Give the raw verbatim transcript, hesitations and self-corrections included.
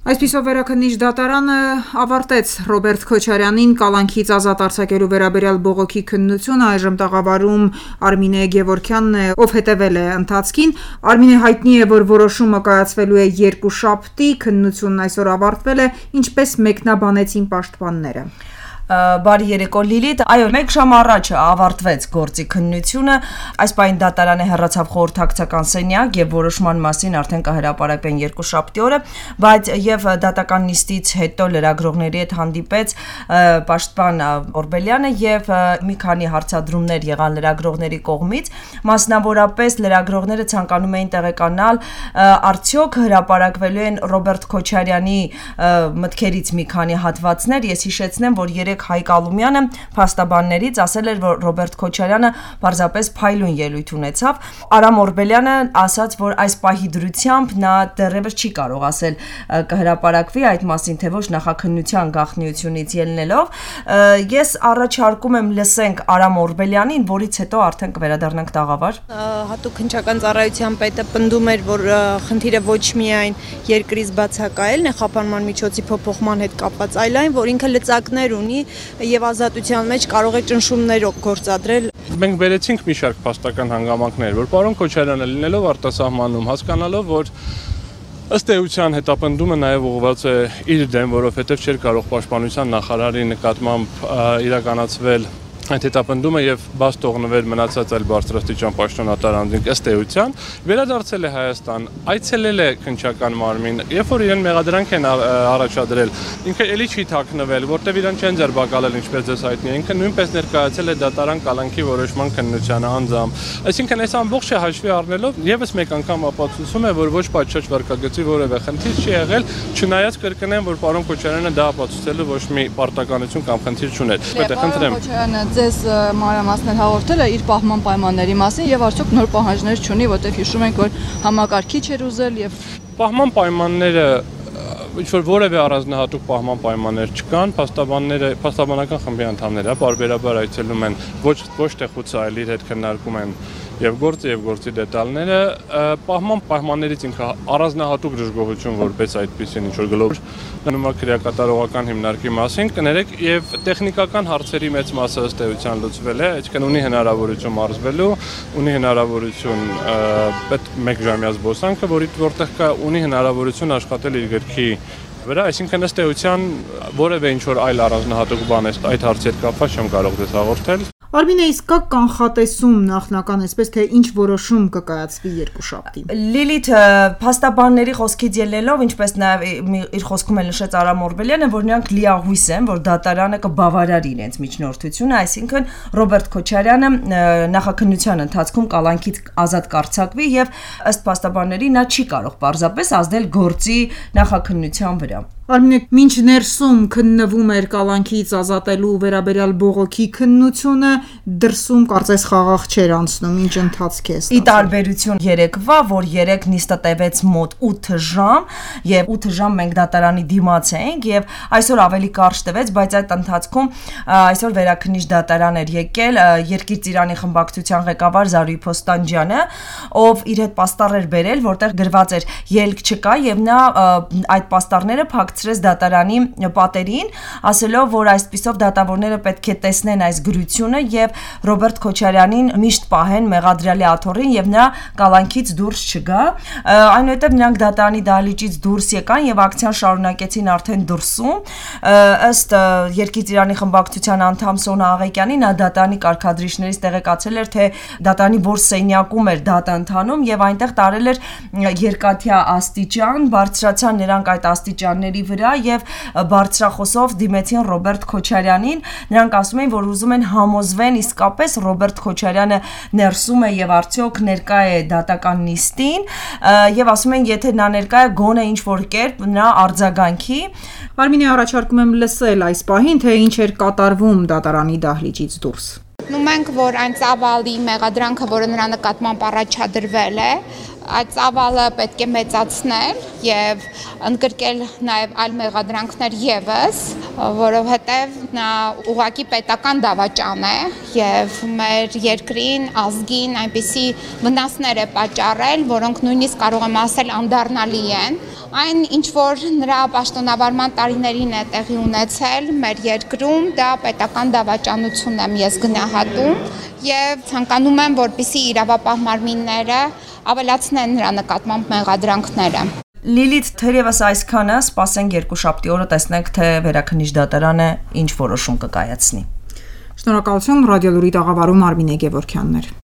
Այսպիսով վերաքննիչ դատարանը ավարտեց Ռոբերտ Քոչարյանին կալանքից ազատ արձակելու վերաբերյալ բողոքի քննությունը, այժմ տաղավարում Արմինե Գևորգյանն է, ով հետևել է ընթացքին։ Արմինե, հայտնի է, որ որոշումը կայացվելու է երկուշաբթի, քննությունն այսօր ավարտվել է, ինչպես մեկնաբանեցին պաշտպանները։ Բարի երեկո Լիլիթ, այո, մեկ ժամ առաջ ավարտվեց գործի քննությունը, այս պահին դատարանը հեռացավ խորհրդակցական սենյակ եւ որոշման մասին արդեն կհրապարակվեն երկուշաբթի օրը, բայց եւ դատական նիստից հետո լրագրողների հետ հանդիպեց պաշտպան Օրբելյանը եւ մի քանի հարցադրումներ եղան լրագրողների կողմից, մասնավորապես լրագրողները ցանկանում էին տեղեկանալ արդյոք հրապարակվելու են Ռոբերտ Քոչարյանի մտքերից մի քանի հատվածներ, ես հիշեցնեմ, որ երեք Հայկ Ալումյանը փաստաբաններից ասել էր, որ Ռոբերտ Քոչարյանը պարզապես փայլուն ելույթ ունեցավ։ Արամ Օրբելյանը ասաց, որ այս պահի դրությամբ նա դեռևս չի կարող ասել կհրապարակվի այդ մասին, թե ոչ նախաքննության գաղտնիությունից ելնելով։ Ես առաջարկում եմ լսենք Արամ Օրբելյանին, որից հետո արդեն կվերադառնանք տաղավար։ Հատուկ հնչական ծառայության պետը պնդում էր, որ խնդիրը ոչ միայն երկրից բացակայելն է խափանման միջոցի փոփոխման հետ կապված, այլ այն, որ ինքը լծակներ ունի եւ ազատության մեջ կարող է ճնշումներ գործադրել։ Մենք բերեցինք մի շարք փաստական հանգամանքներ, որ պարոն Քոչարյանը լինելով արտասահմանում, հասկանալով, որ ըստ էության հետապնդումը նաև ուղղված է իր դեմ, որովհետև չէր կարող պաշտպանության նախարարի նկատմամբ իրականացվել այդ հետապնդումը եւ բաց թողնվել մնացած այլ բարձրաստիճան պաշտոնատար անձինք ըստ էության վերադարձել է Հայաստան, այցելել է քննչական մարմին, երբ որ իրեն մեղադրանք են առաջադրել, ինքը էլի չի թաքնվել, որտեվ իրեն չեն ձերբակալել, ինչպես ձեզ հայտնի է, ինքը նույնպես ներկայացել է դատարան կալանքի որոշման քննությանը անձամբ։ Այսինքն այս ամբողջը հաշվի առնելով եւս մեկ անգամ ապացուցում է, որ ոչ պատշաճ վարկագծի որևէ խնդիր չի եղել, չնայած կրկնեմ, որ պարոն Քոչարյանը դա ապացուցելու ոչ մի պարտականություն կամ խնդիր չուներ։ Պետք է խնդրեմ Ձեզ մանրամասներ հաղորդել է իր պահման պայմանների մասին եւ արդյոք նոր պահանջներ չունի, որտեղ հիշում ենք, որ համակարգիչ էր ուզել եւ պահման պայմանները ինչ որ որևէ առանձնահատուկ պահման պայմաններ չկան, փաստաբանները, փաստաբանական խմբի անդամները պարբերաբար այցելում են ոչ ոչ թե խուցը, այլ իր հետ քննարկում են եւ գործը եւ գործի դետալները, պահման պայմաններից ինքը առանձնահատուկ դժգոհություն որպես այդպեսին ինչ որ գլոբալ նոմակրեակատարողական հիմնարկի մասին կներեք եւ տեխնիկական հարցերի մեծ մասը ըստ էության լուծվել է, այսինքն ունի հնարավորություն մարզվելու, ունի հնարավորություն մեկ ժամյա զբոսանքը, որի որտեղ կա ունի հնարավորություն աշխատել իր գրքի վրա, այսինքն ըստ էության որևէ ինչ որ այլ առանձնահատուկ բան է այդ հարցի հետ կապված չեմ կարող դες հաղորդել։ Արմինե, իսկ կա կանխատեսում նախնական, այսպես թե ինչ որոշում կկայացվի երկուշաբթին։ Լիլիթ, փաստաբանների խոսքից ելնելով, ինչպես նաև իր խոսքում էլ նշեց Արամ Օրբելյանը, որ նրանք լիահույս են, որ դատարանը կբավարարի իրենց միջնորդությունը, այսինքն Ռոբերտ Քոչարյանը նախաքննության ընթացքում կալանքից ազատ կարձակվի եւ ըստ փաստաբանների նա չի կարող պարզապես ազդել գործի նախաքննության վրա։ Արմինե, մինչ ներսում քննվում էր կալանքից ազատելու վերաբերյալ բողոքի քննությունը, դրսում կարծես խաղաղ չէր անցնում, ինչ ընթացք է ստացվում։ Ի տարբերություն երեկվա, որ երեք նիստը տևեց մոտ ութ ժամ, եւ ութ ժամ մենք դատարանի դիմաց էինք եւ այսօր ավելի կարճ տևեց, բայց այդ ընթացքում այսօր վերաքննիչ դատարան էր եկել Երկիր Ծիրանի խմբակցության ղեկավար Զարուհի Փոստանջյանը, ով իր հետ պաստառ էր բերել, որտեղ գրված էր ելք չկա եւ նա այդ պաստառները փակցրեց դատարանի պատերին, ասելով, որ այսպիսով դատավորները պետք է տեսնեն այս գրությունը եւ Ռոբերտ Քոչարյանին միշտ պահեն մեղադրյալի աթոռին եւ նա կալանքից դուրս չգա։ Այնուհետեւ նրանք դատարանի դահլիճից դուրս եկան եւ ակցիան շարունակեցին արդեն դրսում։ Ըստ Երկիր Ծիրանի խմբակցության անդամ Սոնա Աղեկյանի, նա դատարանի կարգադրիչներից տեղեկացել էր, թե դատարանի որ սենյակում էր դատը ընթանում եւ այնտեղ տարել էր երկաթյա աստիճան, բարձրացան նրանք այդ աստիճանների վրա եւ բարձրախոսով դիմեցին Ռոբերտ Քոչարյանին։ Նրանք ասում են, որ ուզում են համոզվեն իսկապես Ռոբերտ Քոչարյանը ներսում է եւ արդյոք ներկա է դատական նիստին եւ ասում են, եթե նա ներկա է, գոնե ինչ որ կերպ նա արձագանքի։ Արմինե, առաջարկում եմ լսել այս պահին, թե ինչ էր կատարվում դատարանի դահլիճից դուրս։ Նույնիսկ որ այն ծավալի մեղադրանքը, որը նրա նկատմամբ առաջադրվել է, այդ ծավալը պետք է մեծացնել եւ ընդգրկել նաեւ այլ մեղադրանքներ եւս, որովհետեւ նա ուղղակի պետական դավաճան է եւ մեր երկրին, ազգին այնպիսի վնասներ է պատճառել, որոնք նույնիսկ կարող եմ ասել անդառնալի են։ Այն ինչ որ նրա պաշտոնավարման տարիներին է տեղի ունեցել մեր երկրում, դա պետական դավաճանություն եմ ես գնահատում եւ ցանկանում եմ, որպեսզի իրավապահ մարմինները ավելացնեն նրա նկատմամբ մեղադրանքները։ Լիլիթ, թերևս այսքանը, սպասենք երկուշաբթի օրը տեսնենք, թե Վերաքննիչ դատարանը ինչ որոշում կկայացնի։ Շնորհակալություն, Ռադիոլուրի տաղավարում Արմինե Գևորգյանն էր։